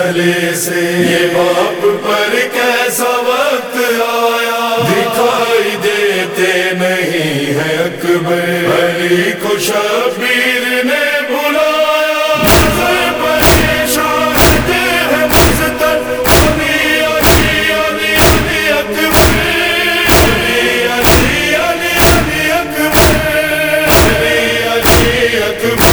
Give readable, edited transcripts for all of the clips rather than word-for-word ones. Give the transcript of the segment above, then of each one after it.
گلے سے یہ باپ پر کیسا وقت آیا، دکھائی دیتے نہیں ہے اکبر، علی کو شبیر نے بلایا، نظر پریشان دے ہے مستر، علی علی علی علی اکبر، علی علی علی علی اکبر، علی علی اکبر،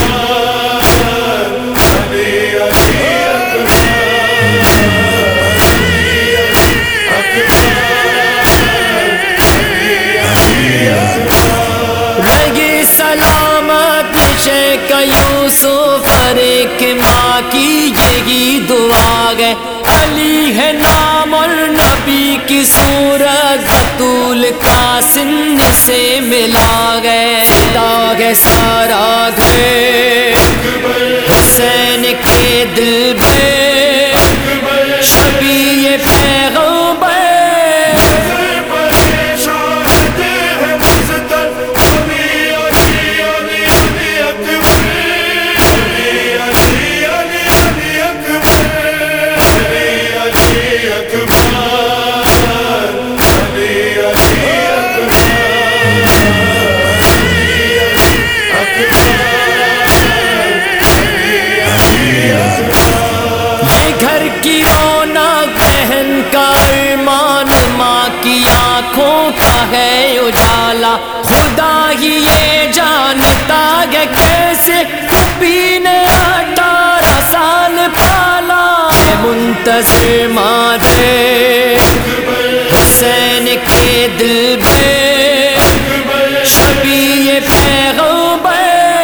رہی سلامت شیخ یوسف، ہر ایک ماں کی یہی دعا ہے، علی ہے نام اور نبی کی صورت، بطول کا سن سے ملا گئے، داغ سارا گئے حسین کے دل میں، شبیہ پیغمبر ہے اجالا، خدا ہی یہ جانتا ہے کیسے نبی نے 18 سال پالا، منتظر مادے حسین کے دل میں، شبیہ پیغمبر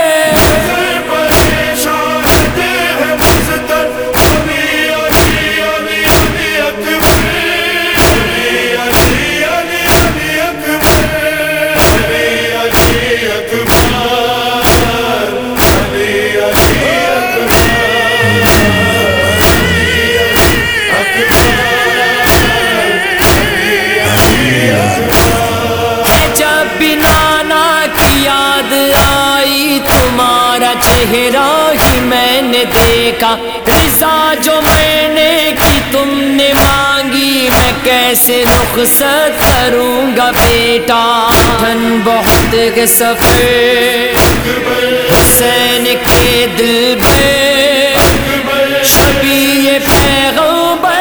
چہرہ ہی میں نے دیکھا، رضا جو میں نے کی تم نے مانگی، میں کیسے رخصت کروں گا بیٹا، دھن بہت کے سفر حسین کے دل میں، شبیہ پیغمبر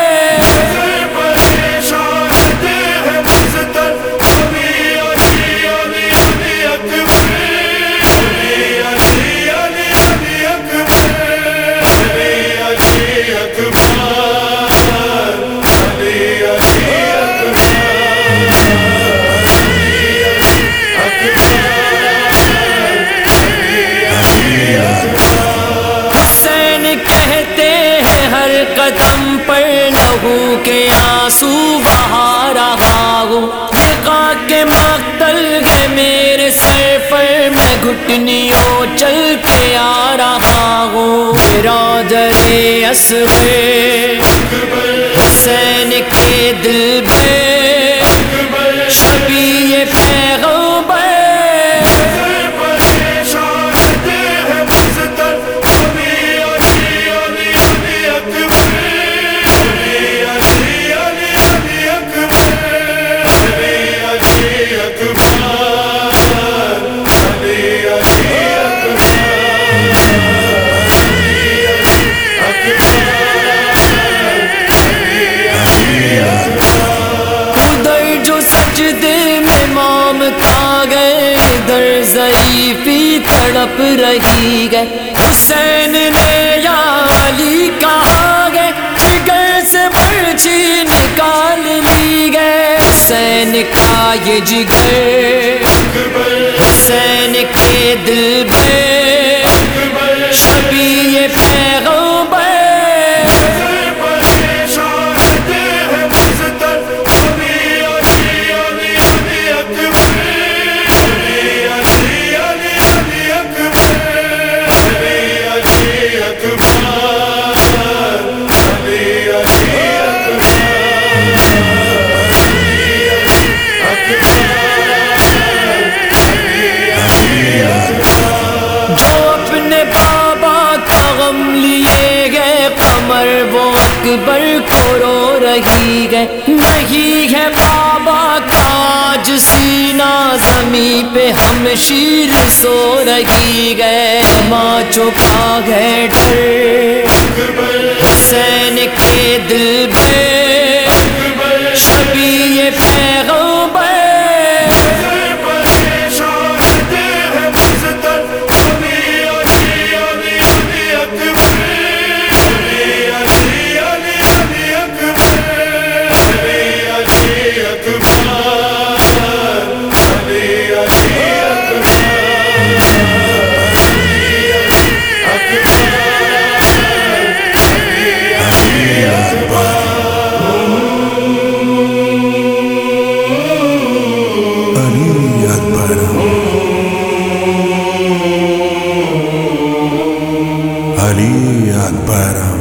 قدم پر لہو کے آنسو بہا رہا ہوں، لقا کے مقتل ہے میرے سر پر، میں گھٹنیوں چل کے آ رہا ہوں، برادر اصغر حسین کے دل میں، شبیہ پیغمبر ضعیفی تڑپ رہی ہے، حسین نے یا علی کہا گئے، جگر سے برچھی نکال لی گئے، حسین کا یہ جگر حسین کے دل میں، شبیہ پیغمبر علی رہی ہے، نہیں ہے بابا کا آج سینہ زمین پہ ہمشیر سو رہی ہے، ماں چکا ہے ڈر حسین کے دل میں شبیہ پیغمبر علی اکبر